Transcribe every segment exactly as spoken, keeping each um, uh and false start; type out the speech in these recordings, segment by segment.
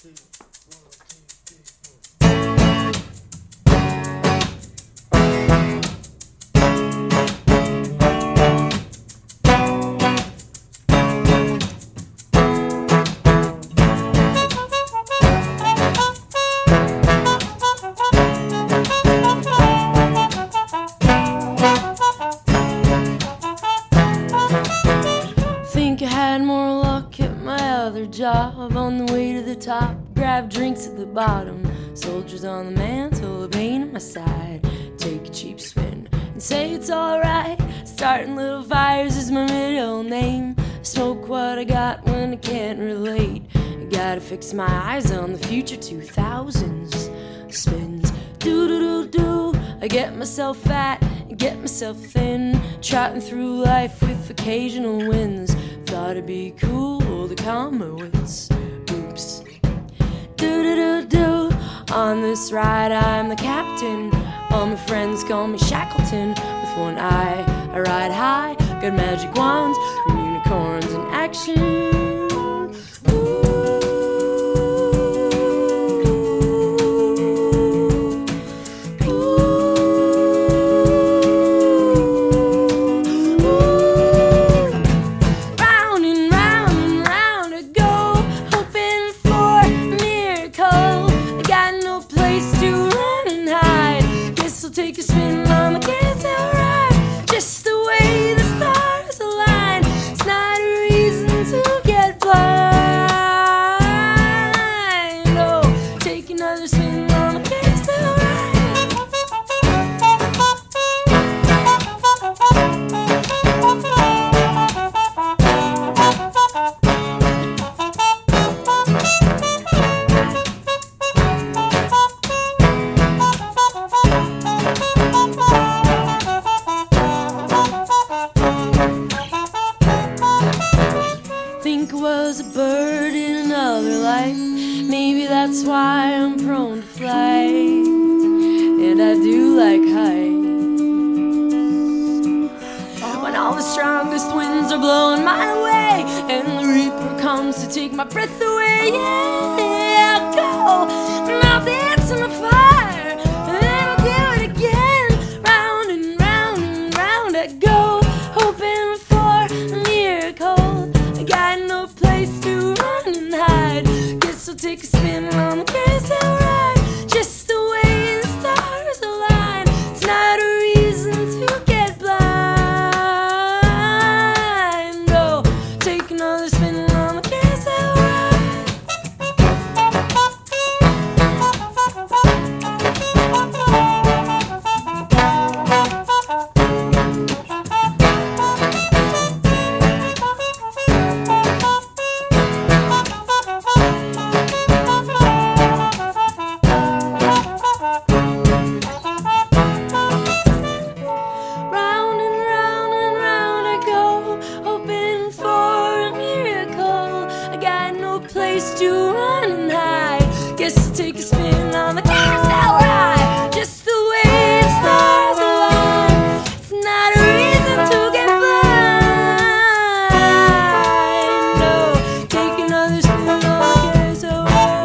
Think I had more luck at my other job. On the way to the top, grab drinks at the bottom. Soldiers on the mantle, a pain on my side. Take a cheap spin and say it's alright. Starting little fires is my middle name. Smoke what I got when I can't relate. I gotta fix my eyes on the future two thousands. Spins, do-do-do-do. I get myself fat, I get myself thin. Trotting through life with occasional wins. Thought it'd be cool to calm my wits. Oops. Do-do-do-do. On this ride I'm the captain. All my friends call me Shackleton. With one eye I ride high. Got magic wands from unicorns in action. Take a spin on the carousel ride. Just the way the stars align. It's not a reason to get blind. Oh, take another spin on the carousel was a bird in another life. Maybe that's why I'm prone to flight. And I do like heights. When all the strongest winds are blowing my way, and the reaper comes to take my breath away. Yeah, I'll go and I'll dance in the fire, and then I'll do it again. Round and round and round I go, hoping for a miracle. I got no place to run and hide. Guess I'll take a spin on the carousel ride. Just the way the stars align. It's not a reason to get blind. Oh, take another spin on the carousel ride. Place to run and hide. Guess I'll take a spin on the carousel ride. Just the way the stars align. It's not a reason to get blind. No, take another spin on the carousel ride.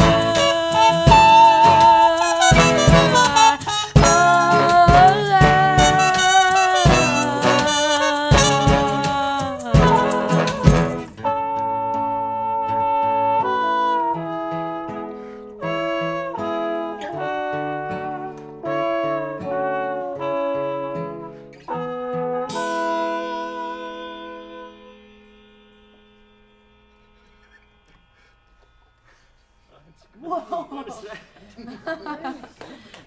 Whoa! What is that?